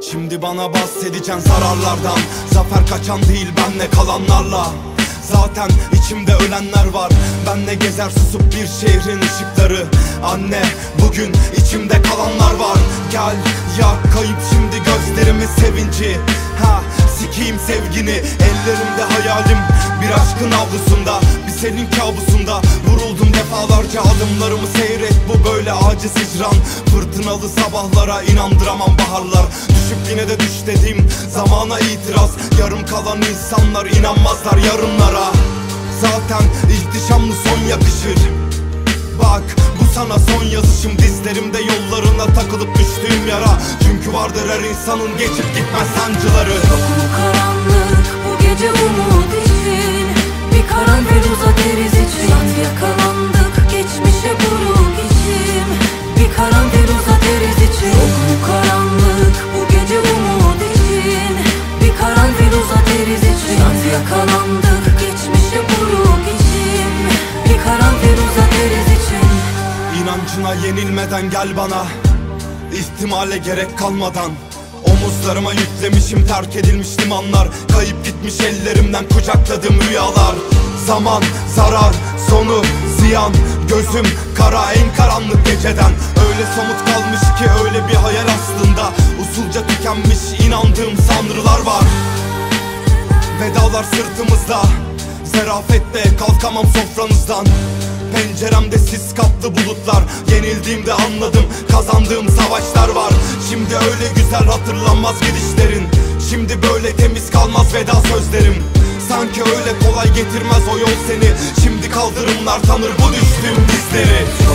Şimdi bana bahsedeceksin zararlardan. Zafer kaçan değil, benle kalanlarla. Zaten içimde ölenler var. Benle gezer susup bir şehrin ışıkları. Anne, bugün içimde kalanlar var. Gel yak kayıp şimdi gözlerimin sevinci. Ha, sikeyim sevgini. Ellerimde hayalim bir aşkın avlusunda, bir senin kabusunda. Vuruldum defalarca, adımlarımı seyret. Bu böyle aciz hicran. Fırtınalı sabahlara inandıramam baharlar. Düşüp yine de düş dediğim zamana itiraz. Yarım kalan insanlar inanmazlar yarınlara. Zaten ihtişamlı son yakışır. Bak bu sana son yazışım. Dizlerimde yollarına takılıp düştüğüm yara. Çünkü vardır her insanın geçip gitmez sancıları. Çok mu karanlık bu gece umut için? Bir karanfil uzatırız için. Yat yakalandık geçmişe buruk içim. Bir karanfil uzatırız için. Çok mu karanlık bu gece umut için? Bir karanfil uzatırız için. Yat yakalandık geçmişe buruk içim. Bir karanfil uzatırız için. İnancına yenilmeden gel bana, ihtimale gerek kalmadan. Omuzlarıma yüklemişim terk edilmiş limanlar. Kayıp gitmiş ellerimden kucakladığım rüyalar. Zaman, zarar, sonu, ziyan. Gözüm kara en karanlık geceden. Öyle somut kalmış ki öyle bir hayal aslında. Usulca tükenmiş inandığım sanrılar var. Vedalar sırtımızda, zerafette kalkamam sofranızdan. Penceremde sis kaplı bulutlar. Yenildiğimde anladım kazandığım savaşlar var. Şimdi öyle güzel hatırlanmaz gidişlerin. Şimdi böyle temiz kalmaz veda sözlerim. Sanki öyle kolay getirmez o yol seni. Şimdi kaldırımlar tanır bu düştüğüm dizleri.